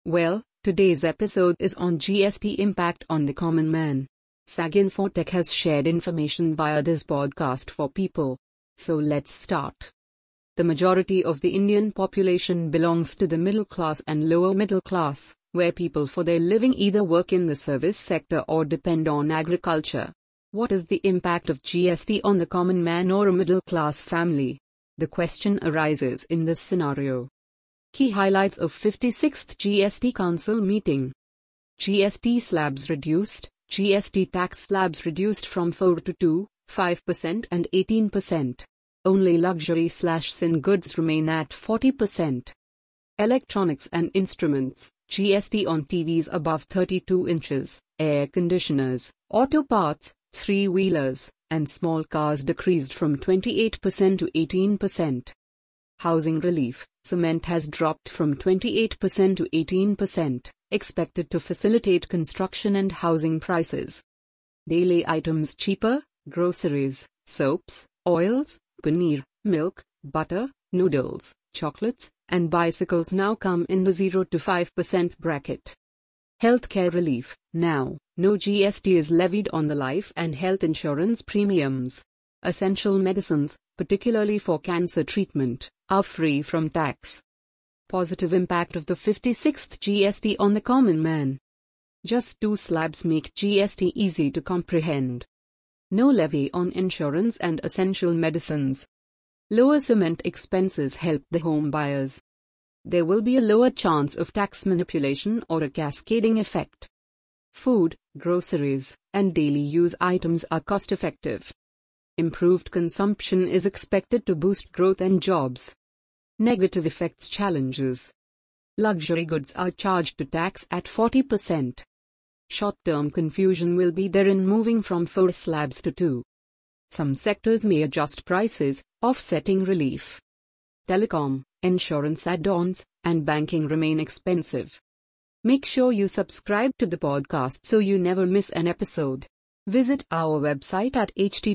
Well, today's episode is on GST impact on the common man. SAG Infotech has shared information via this podcast for people. So let's start. The majority of the Indian population belongs to the middle class and lower middle class, where people for their living either work in the service sector or depend on agriculture. What is the impact of GST on the common man or a middle class family? The question arises in this scenario. Key highlights of 56th GST Council meeting. GST slabs reduced. GST tax slabs reduced from 4 to 2, 5% and 18%. Only luxury/sin goods remain at 40%. Electronics and instruments. GST on TVs above 32 inches, air conditioners, auto parts, three-wheelers, and small cars decreased from 28% to 18%. Housing relief. Cement has dropped from 28% to 18%, expected to facilitate construction and housing prices. Daily items cheaper, groceries, soaps, oils, paneer, milk, butter, noodles, chocolates, and bicycles now come in the 0 to 5% bracket. Healthcare relief. Now, no GST is levied on the life and health insurance premiums. Essential medicines, particularly for cancer treatment, are free from tax. Positive impact of the 56th GST on the common man. Just two slabs make GST easy to comprehend. No levy on insurance and essential medicines. Lower cement expenses help the home buyers. There will be a lower chance of tax manipulation or a cascading effect. Food, groceries, and daily use items are cost-effective. Improved consumption is expected to boost growth and jobs. Negative effects challenges. Luxury goods are charged to tax at 40%. Short-term confusion will be there in moving from 4 slabs to 2. Some sectors may adjust prices, offsetting relief. Telecom, insurance add-ons, and banking remain expensive. Make sure you subscribe to the podcast so you never miss an episode. Visit our website at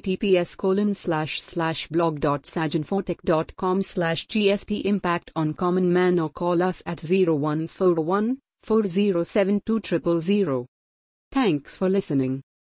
https://blog.saginfotech.com/GST impact on common man or call us at 0141 4072 000. Thanks for listening.